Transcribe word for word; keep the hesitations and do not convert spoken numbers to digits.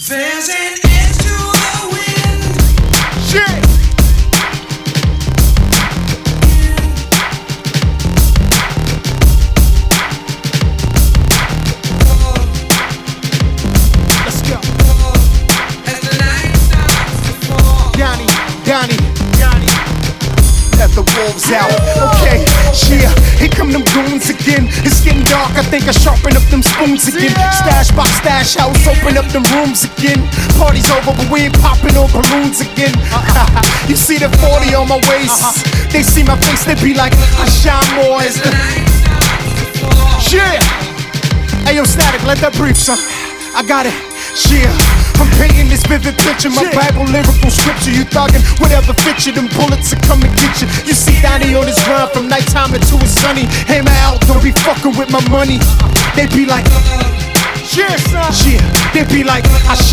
There's an edge to the wind. Shit. Let's go. As the night starts to fall. Donnie, Donnie, Donnie. Let the wolves out. Okay, yeah. Here come them goons again. It's getting dark, I think I sharpen up them spoons again. Stash by stash house, open up them rooms again. Party's over, but we ain't popping on balloons again. You see the forty on my waist. They see my face, they be like, I shine more as the yeah. Hey yo, Static, let that brief, son. I got it. Yeah. I'm painting this vivid picture, my Bible lyrical scripture. You thuggin', whatever fit you, them bullets are come and get you. You see Donnie on his grind from nighttime until it's sunny. Hey man, out, don't be fucking with my money. They be like, yeah, son. Yeah, they be like, I